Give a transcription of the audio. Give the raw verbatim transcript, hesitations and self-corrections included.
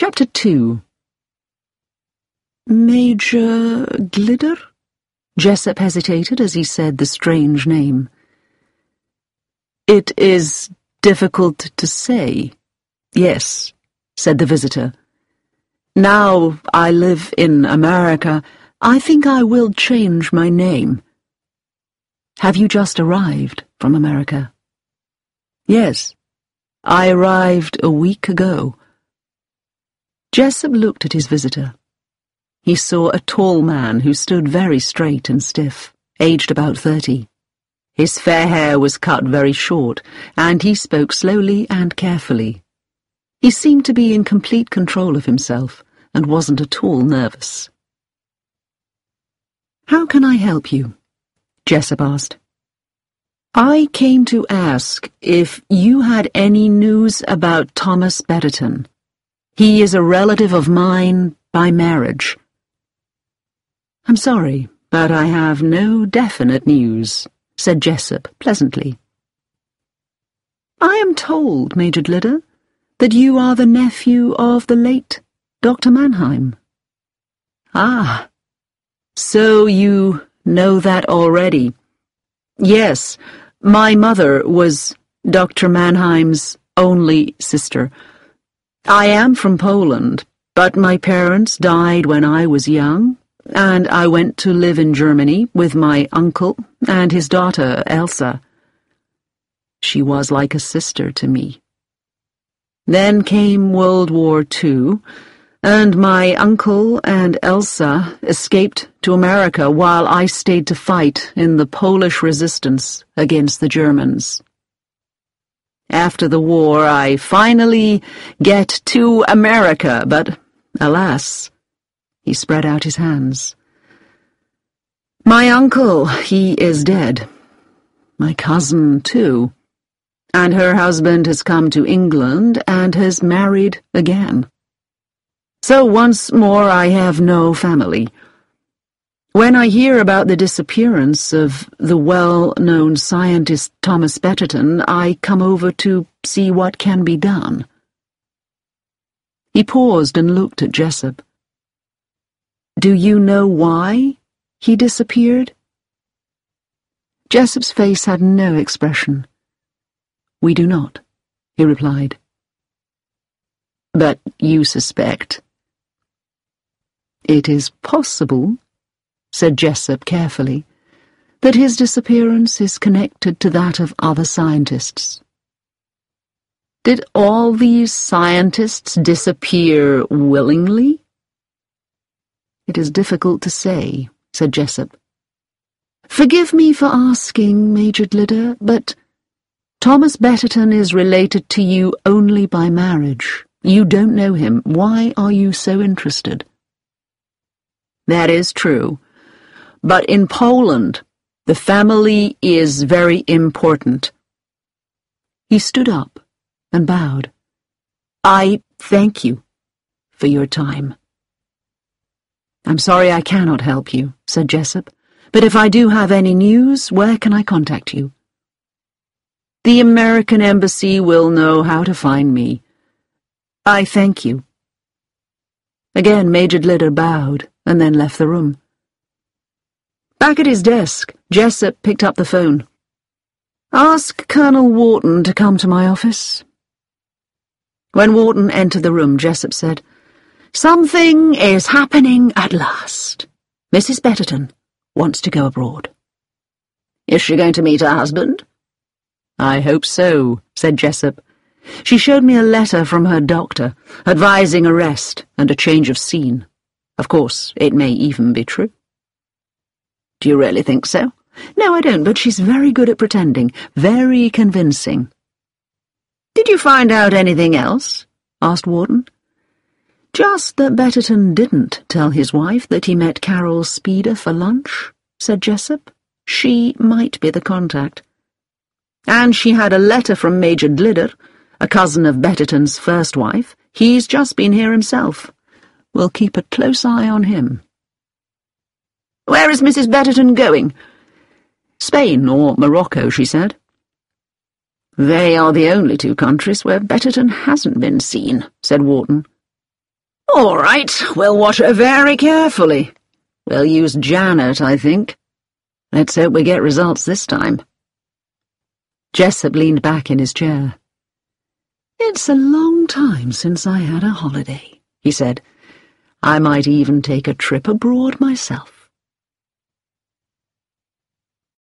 Chapter two. Major Glider? Jessup hesitated as he said the strange name. It is difficult to say. Yes, said the visitor. Now I live in America, I think I will change my name. Have you just arrived from America? Yes, I arrived a week ago. Jessup looked at his visitor. He saw a tall man who stood very straight and stiff, aged about thirty. His fair hair was cut very short, and he spoke slowly and carefully. He seemed to be in complete control of himself, and wasn't at all nervous. "How can I help you?" Jessup asked. "I came to ask if you had any news about Thomas Betterton. He is a relative of mine by marriage." "I'm sorry, but I have no definite news," said Jessup pleasantly. "I am told, Major Glider, that you are the nephew of the late Doctor Mannheim." "Ah, so you know that already. Yes, my mother was Doctor Mannheim's only sister. I am from Poland, but my parents died when I was young, and I went to live in Germany with my uncle and his daughter, Elsa. She was like a sister to me. Then came World War Two, and my uncle and Elsa escaped to America while I stayed to fight in the Polish resistance against the Germans. After the war, I finally get to America, but, alas," he spread out his hands. "My uncle, he is dead. My cousin, too. And her husband has come to England and has married again. So once more I have no family. When I hear about the disappearance of the well-known scientist Thomas Betterton, I come over to see what can be done." He paused and looked at Jessup. "Do you know why he disappeared?" Jessup's face had no expression. "We do not," he replied. "But you suspect?" "It is possible," said Jessup carefully, "that his disappearance is connected to that of other scientists." "Did all these scientists disappear willingly?" "It is difficult to say," said Jessup. "Forgive me for asking, Major Glider, but Thomas Betterton is related to you only by marriage. You don't know him. Why are you so interested?" "That is true. But in Poland, the family is very important." He stood up and bowed. "I thank you for your time." "I'm sorry I cannot help you," said Jessup, "but if I do have any news, where can I contact you?" "The American Embassy will know how to find me. I thank you." Again Major Glider bowed and then left the room. Back at his desk, Jessup picked up the phone. "Ask Colonel Wharton to come to my office." When Wharton entered the room, Jessup said, "Something is happening at last. Missus Betterton wants to go abroad." "Is she going to meet her husband?" "I hope so," said Jessup. "She showed me a letter from her doctor, advising a rest and a change of scene. Of course, it may even be true." "Do you really think so?" "No, I don't, but she's very good at pretending, very convincing." "Did you find out anything else?" asked Wharton. "Just that Betterton didn't tell his wife that he met Carol Speeder for lunch," said Jessup. "She might be the contact. And she had a letter from Major Glider, a cousin of Betterton's first wife. He's just been here himself. We'll keep a close eye on him." "Where is Missus Betterton going?" "Spain or Morocco," she said. "They are the only two countries where Betterton hasn't been seen," said Wharton. All right, we'll watch her very carefully. We'll use Janet, I think. Let's hope we get results this time. Jessup leaned back in his chair. It's a long time since I had a holiday, he said. I might even take a trip abroad myself.